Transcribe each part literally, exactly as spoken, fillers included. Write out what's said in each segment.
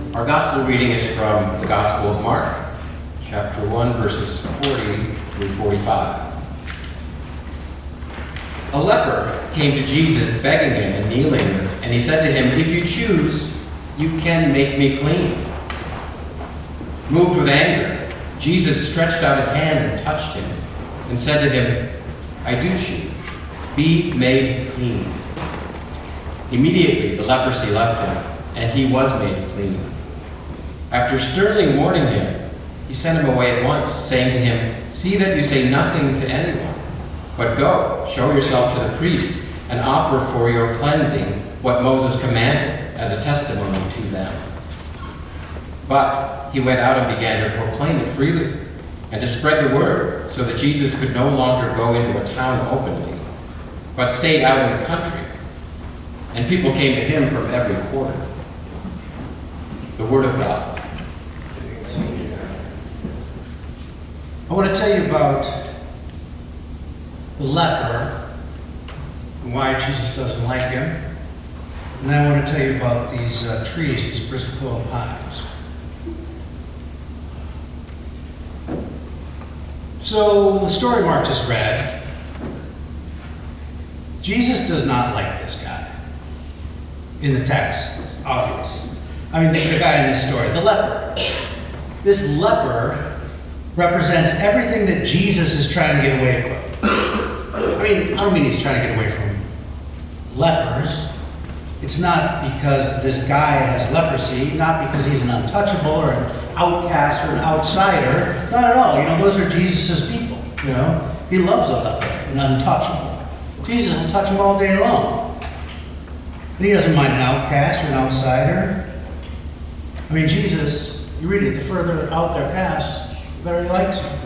Our gospel reading is from the Gospel of Mark, chapter one, verses forty through forty-five. A leper came to Jesus, begging him and kneeling, and he said to him, "If you choose, you can make me clean." Moved with anger, Jesus stretched out his hand and touched him, and said to him, "I do choose, be made clean." Immediately the leprosy left him, and he was made clean. After sternly warning him, he sent him away at once, saying to him, "See that you say nothing to anyone, but go, show yourself to the priest, and offer for your cleansing what Moses commanded as a testimony to them." But he went out and began to proclaim it freely, and to spread the word, so that Jesus could no longer go into a town openly, but stayed out in the country. And people came to him from every quarter. The word of God. I want to tell you about the leper and why Jesus doesn't like him. And then I want to tell you about these uh, trees, these Briscoe pines. So the story Mark just read, Jesus does not like this guy. In the text, it's obvious. I mean, the, the guy in this story, the leper. This leper represents everything that Jesus is trying to get away from. I mean, I don't mean he's trying to get away from lepers. It's not because this guy has leprosy, not because he's an untouchable or an outcast or an outsider. Not at all. You know, those are Jesus' people, you know. He loves a leper, an untouchable. Jesus will touch him all day long. But he doesn't mind an outcast or an outsider. I mean, Jesus, you read it, the further out their past, the better he likes them.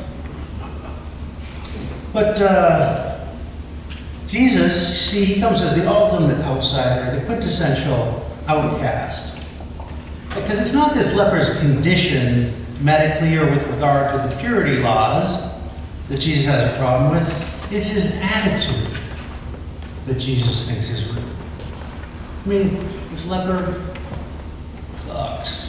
But uh, Jesus, see, he comes as the ultimate outsider, the quintessential outcast. Because it's not this leper's condition, medically or with regard to the purity laws, that Jesus has a problem with. It's his attitude that Jesus thinks is rude. I mean, this leper sucks.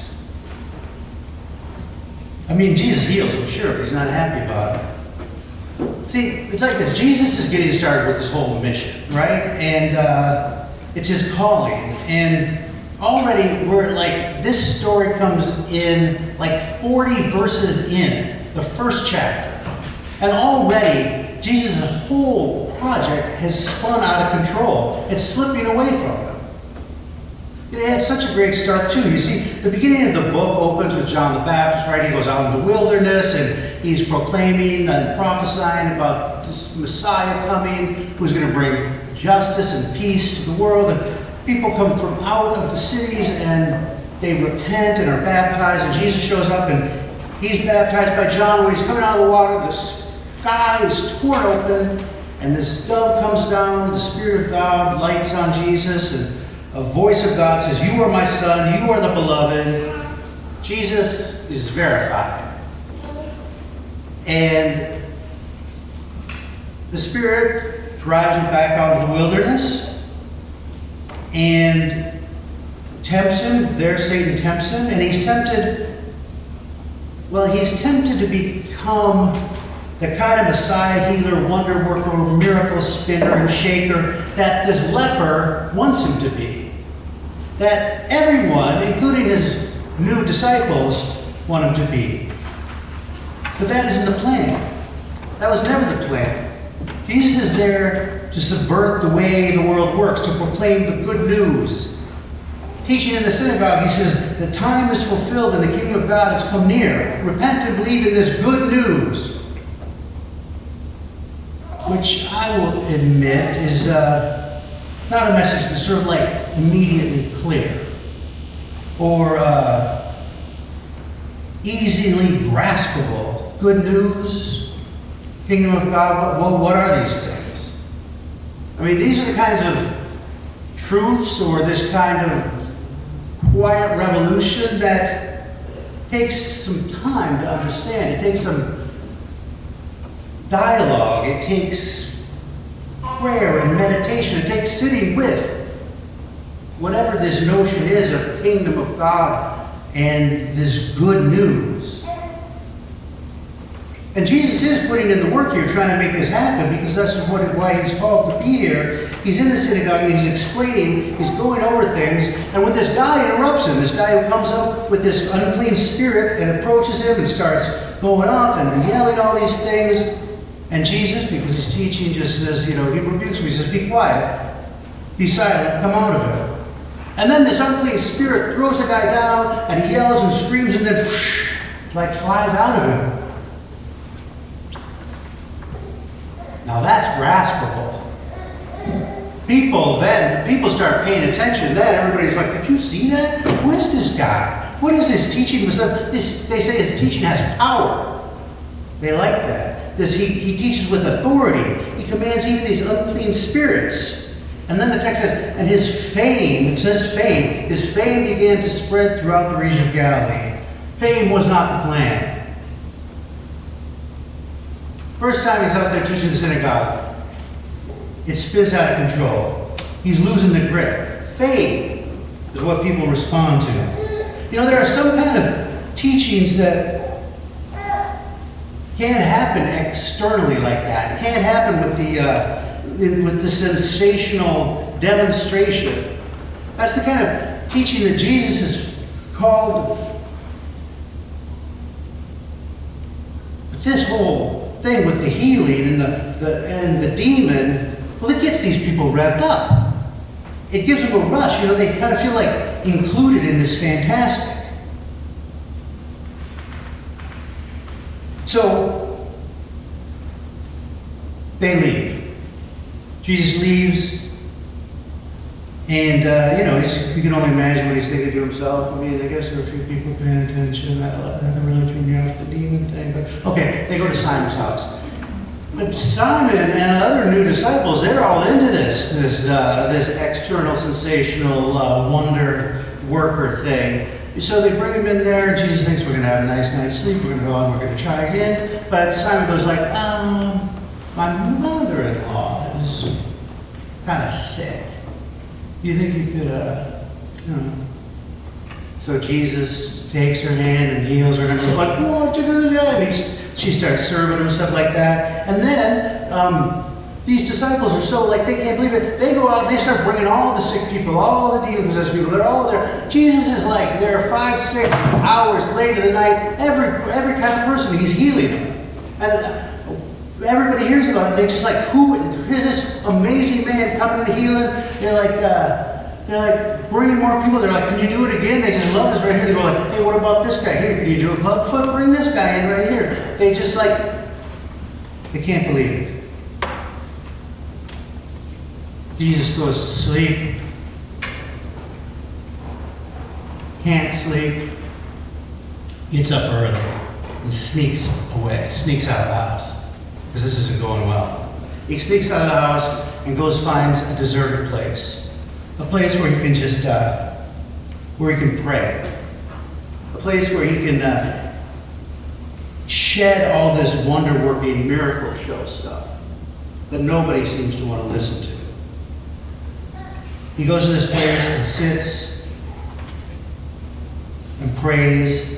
I mean, Jesus heals him, sure, but he's not happy about it. See, it's like this. Jesus is getting started with this whole mission, right? And uh, it's his calling. And already we're like, this story comes in like forty verses in, the first chapter. And already, Jesus' whole project has spun out of control. It's slipping away from him. It had such a great start, too. You see, the beginning of the book opens with John the Baptist, right? He goes out in the wilderness, and he's proclaiming and prophesying about this Messiah coming, who's going to bring justice and peace to the world. And people come from out of the cities, and they repent and are baptized, and Jesus shows up, and he's baptized by John. When he's coming out of the water, the sky is torn open, and this dove comes down, the Spirit of God lights on Jesus, and a voice of God says, "You are my son, you are the beloved." Jesus is verified. And the Spirit drives him back out into the wilderness and tempts him. There Satan tempts him, and he's tempted, well, he's tempted to become the kind of Messiah, healer, wonder worker, miracle spinner, and shaker that this leper wants him to be. That everyone, including his new disciples, want him to be. But that isn't the plan. That was never the plan. Jesus is there to subvert the way the world works, to proclaim the good news. Teaching in the synagogue, he says, the time is fulfilled and the kingdom of God has come near. Repent and believe in this good news. Which I will admit is uh, not a message that's sort of like immediately clear or uh, easily graspable. Good news, kingdom of God, well, what are these things? I mean, these are the kinds of truths or this kind of quiet revolution that takes some time to understand. It takes some dialogue. It takes prayer and meditation. It takes sitting with whatever this notion is of the kingdom of God and this good news. And Jesus is putting in the work here trying to make this happen, because that's what, why he's called to be here. He's in the synagogue and he's explaining, he's going over things, and when this guy interrupts him, this guy who comes up with this unclean spirit and approaches him and starts going off and yelling all these things, and Jesus, because he's teaching, just says, you know, he rebukes him, he says, be quiet, be silent, come out of him. And then this unclean spirit throws the guy down, and he yells and screams, and then whoosh, like flies out of him. Now that's graspable. People then, people start paying attention then. Everybody's like, did you see that? Who is this guy? What is this teaching? This, they say his teaching has power. They like that. This, he, he teaches with authority. He commands even these unclean spirits. And then the text says, and his fame, it says fame, his fame began to spread throughout the region of Galilee. Fame was not the plan. First time he's out there teaching the synagogue, it spins out of control. He's losing the grip. Fame is what people respond to. You know, there are some kind of teachings that can't happen externally like that. It can't happen with the uh, in, with the sensational demonstration. That's the kind of teaching that Jesus is called. But this whole thing with the healing and the, the and the demon, well, it gets these people revved up. It gives them a rush. You know, they kind of feel like included in this fantastic. So they leave. Jesus leaves, and uh, you know, he's, you can only imagine what he's thinking to himself. I mean, I guess there are a few people paying attention. That, that really threw me off the demon thing. But okay, they go to Simon's house. But Simon and other new disciples, they're all into this, this, uh, this external, sensational, uh, wonder worker thing. So they bring him in there, and Jesus thinks we're going to have a nice night's sleep. We're going to go on, we're going to try again. But Simon goes like, um, my mother-in-law is kind of sick. Do you think you could, uh, you know? So Jesus takes her hand and heals her, and goes like, what you do that? And he's, she starts serving him, stuff like that. And then um, these disciples are so like, they can't believe it. They go out, they start bringing all the sick people, all the demon-possessed people. They're all there. Jesus is like, there five, six hours late in the night. Every every kind of person, he's healing them. And uh, everybody hears about it. They just like, who is this amazing man coming to heal him? They're like, uh, they're like bringing more people. They're like, can you do it again? They just love us right here. They go like, hey, what about this guy here? Can you do a club foot? Bring this guy in right here. They just like, they can't believe it. Jesus goes to sleep. Can't sleep. Gets up early and sneaks away, sneaks out of the house. Because this isn't going well. He sneaks out of the house and goes finds a deserted place. A place where he can just, uh, where he can pray. A place where he can uh, shed all this wonder-working miracle show stuff that nobody seems to want to listen to. He goes to this place and sits and prays.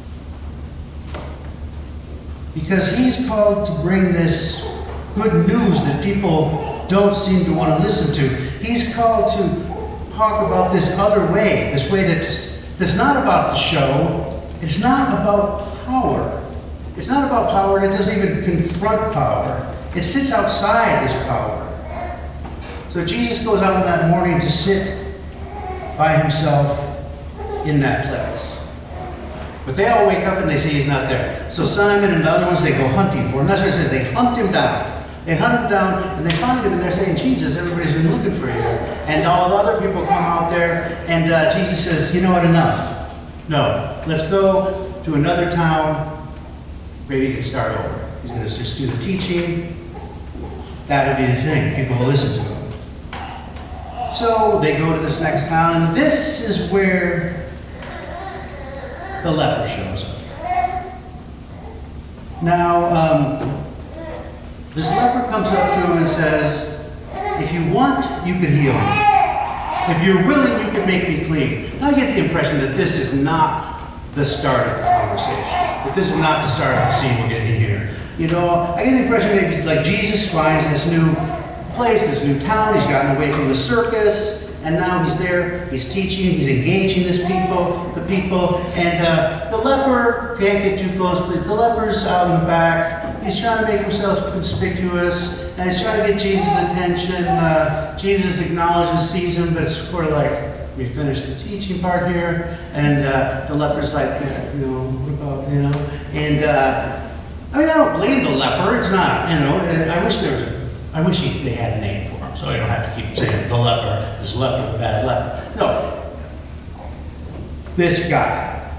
Because he's called to bring this good news that people don't seem to want to listen to. He's called to talk about this other way, this way that's, that's not about the show. It's not about power. It's not about power, and it doesn't even confront power. It sits outside this power. So Jesus goes out that morning to sit by himself in that place. But they all wake up and they say he's not there. So Simon and the other ones, they go hunting for him. That's what it says. They hunt him down. They hunt him down and they find him and they're saying, Jesus, everybody's been looking for you. And all the other people come out there and uh, Jesus says, you know what, enough. No, let's go to another town. Maybe you can start over. He's going to just do the teaching. That'll be the thing. People will listen to him. So they go to this next town, and this is where the leper shows up. Now, um, this leper comes up to him and says, if you want, you can heal me. If you're willing, you can make me clean. Now I get the impression that this is not the start of the conversation. But this is not the start of the scene we're getting here. You know, I get the impression maybe like Jesus finds this new place, this new town. He's gotten away from the circus, and now he's there. He's teaching. He's engaging this people, the people, and uh, the leper can't get too close. But the leper's out in the back. He's trying to make himself conspicuous, and he's trying to get Jesus' attention. Uh, Jesus acknowledges, sees him, but it's sort of like, we finished the teaching part here, and uh, the leper's like, yeah, you know, what about, you know, and uh, I mean, I don't blame the leper. It's not, you know. And I wish there was a, I wish he, they had a name for him, so I don't have to keep saying the leper, this leper, the bad leper. No, this guy.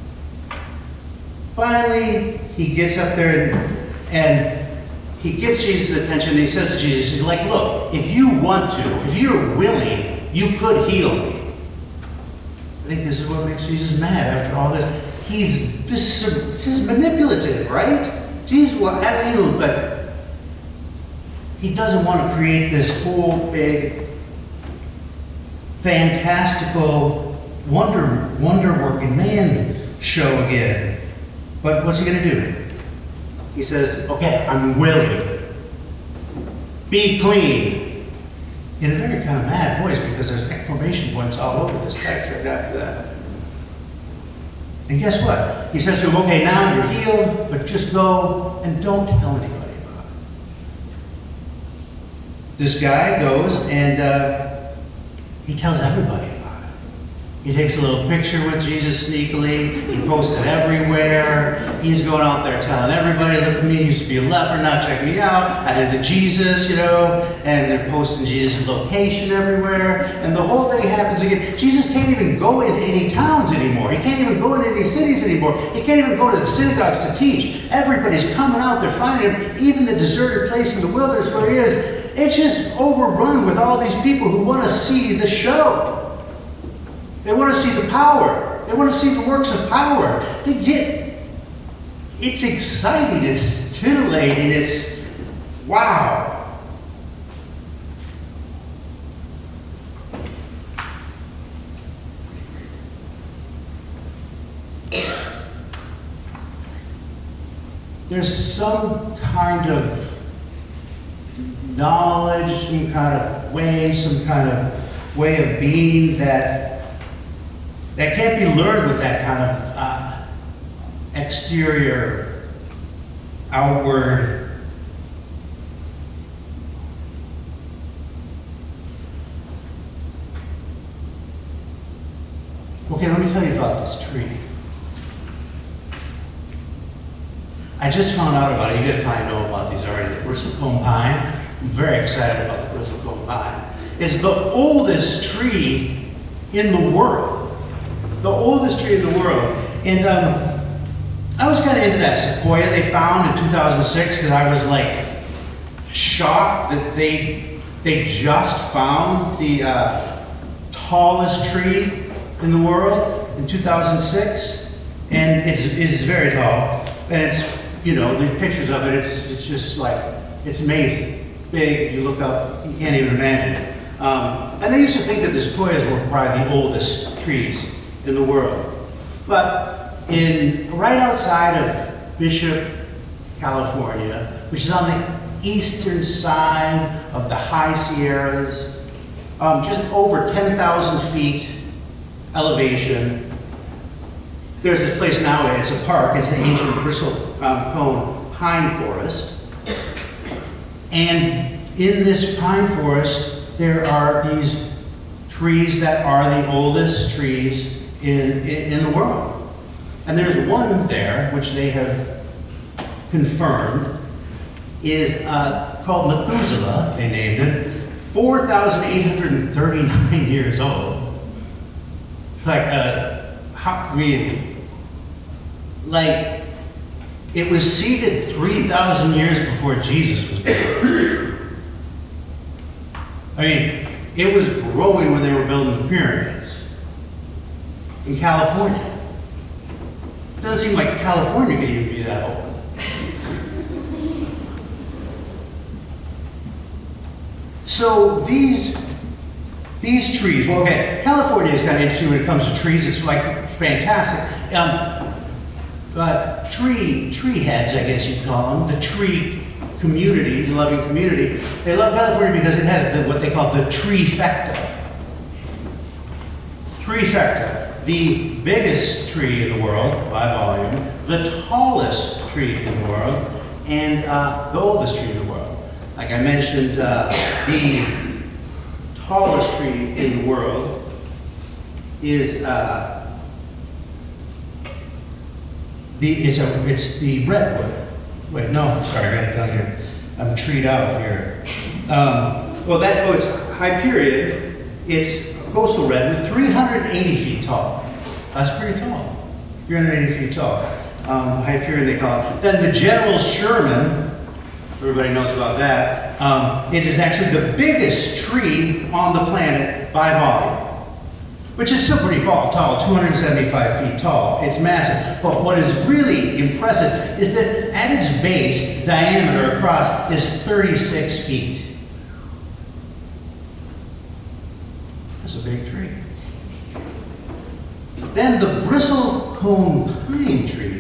Finally, he gets up there and, and he gets Jesus' attention. And he says to Jesus, he's like, look, if you want to, if you're willing, you could heal me. I think this is what makes Jesus mad after all this. He's this, this is manipulative, right? Jesus will have you, but he doesn't want to create this whole big, fantastical, wonder, wonder-working man show again. But what's he going to do? He says, okay, I'm willing. Be clean. In a very kind of mad voice, because there's exclamation points all over this text right after that. And guess what? He says to him, okay, now you're healed, but just go and don't tell anybody about it. This guy goes and uh, he tells everybody about it. He takes a little picture with Jesus sneakily. He posts it everywhere. He's going out there telling everybody, look at me, I used to be a leper, now check me out. I did the Jesus, you know, and they're posting Jesus' location everywhere. And the whole thing happens again. Jesus can't even go into any towns anymore. He can't even go into any cities anymore. He can't even go to the synagogues to teach. Everybody's coming out, they're finding him. Even the deserted place in the wilderness where he is, it's just overrun with all these people who want to see the show. They want to see the power. They want to see the works of power. They get, it's exciting, it's titillating, it's wow. There's some kind of knowledge, some kind of way, some kind of way of being that That can't be learned with that kind of uh, exterior, outward. Okay, let me tell you about this tree. I just found out about it. You guys probably know about these already. The bristlecone pine. I'm very excited about the bristlecone pine. It's the oldest tree in the world. The oldest tree in the world. And um, I was kind of into that sequoia they found in two thousand six because I was like shocked that they they just found the uh, tallest tree in the world in two thousand six, and it's it's very tall, and it's, you know, the pictures of it, it's it's just like, it's amazing, big. You look up, you can't even imagine it. Um, and they used to think that the sequoias were probably the oldest trees in the world. But in right outside of Bishop, California, which is on the eastern side of the high Sierras, um, just over ten thousand feet elevation, there's this place now, it's a park, it's the ancient bristlecone pine forest. And in this pine forest, there are these trees that are the oldest trees In, in, in the world. And there's one there, which they have confirmed, is uh, called Methuselah, they named it, four thousand eight hundred thirty-nine years old. It's like, uh, how, I mean, like, it was seeded three thousand years before Jesus was born. I mean, it was growing when they were building the pyramids in California. It doesn't seem like California could even be that old. So these, these trees, well, okay, California is kind of interesting when it comes to trees. It's like fantastic. Um, but tree, tree heads, I guess you'd call them, the tree community, the loving community, they love California because it has the, what they call the treefecta. Treefecta, the biggest tree in the world by volume, the tallest tree in the world, and uh, the oldest tree in the world. Like I mentioned, uh, the tallest tree in the world is uh, the it's a it's the redwood. Wait, no, sorry, I got it down here. I'm treed out here. Um, well, that oh, it's Hyperion. It's coastal redwood, three hundred eighty feet tall. That's pretty tall. three hundred eighty feet tall. Um, Hyperion, they call it. Then the General Sherman. Everybody knows about that. Um, it is actually the biggest tree on the planet by volume, which is still pretty tall, tall, two hundred seventy-five feet tall. It's massive. But what is really impressive is that at its base, diameter across is thirty-six feet. That's a big tree. Then the bristlecone pine tree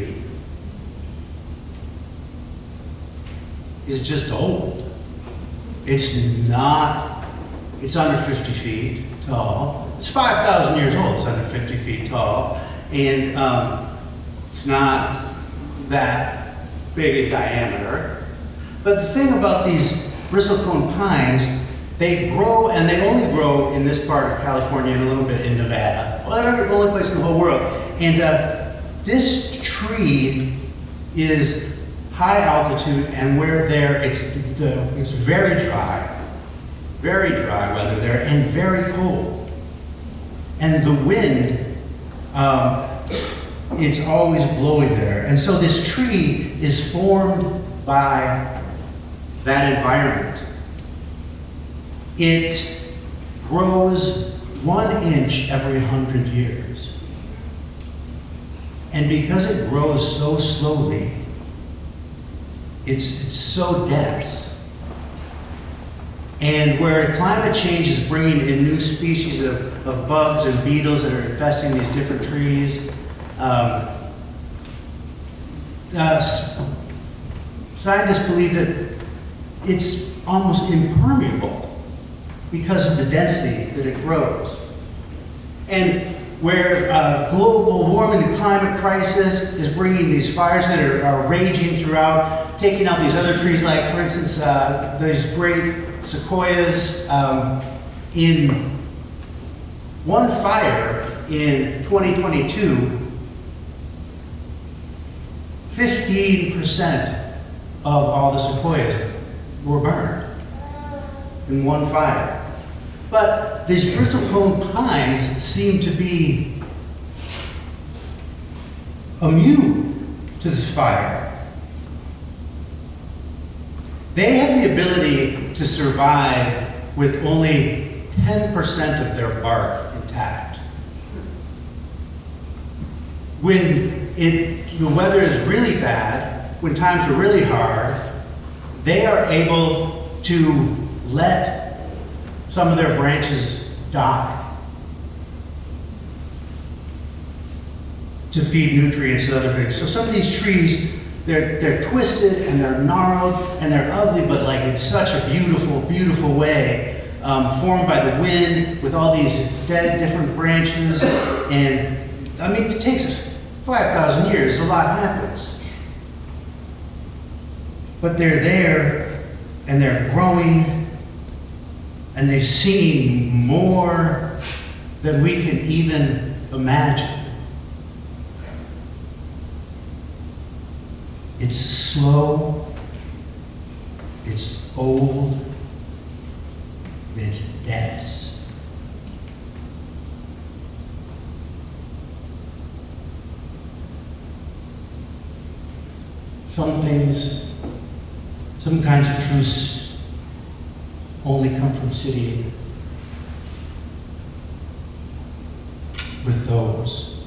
is just old. It's not, it's under fifty feet tall. It's five thousand years old, it's under fifty feet tall. And um, it's not that big in diameter. But the thing about these bristlecone pines, they grow, and they only grow in this part of California and a little bit in Nevada. Well, they're the only place in the whole world. And uh, this tree is high altitude, and where there, it's, the, it's very dry, very dry weather there, and very cold. And the wind, um, it's always blowing there. And so this tree is formed by that environment. It grows one inch every hundred years. And because it grows so slowly, It's, it's so dense. And where climate change is bringing in new species of, of bugs and beetles that are infesting these different trees, um, uh, scientists believe that it's almost impermeable because of the density that it grows. And where uh, global warming, the climate crisis, is bringing these fires that are, are raging throughout, taking out these other trees, like, for instance, uh, these great sequoias. Um, in one fire in twenty twenty-two, fifteen percent of all the sequoias were burned in one fire. But these bristlecone pines seem to be immune to this fire. They have the ability to survive with only ten percent of their bark intact. When it, the weather is really bad, when times are really hard, they are able to let some of their branches die to feed nutrients to other things. So some of these trees, they're, they're twisted and they're gnarled and they're ugly, but like in such a beautiful, beautiful way, um, formed by the wind with all these dead different branches. And I mean, it takes five thousand years, a lot happens. But they're there and they're growing, and they've seen more than we can even imagine. It's slow, it's old, it's dense. Some things, some kinds of truths only come from sitting with those.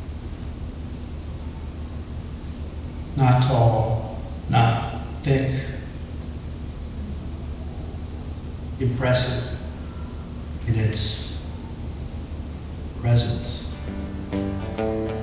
Not tall, not thick, impressive in its residents.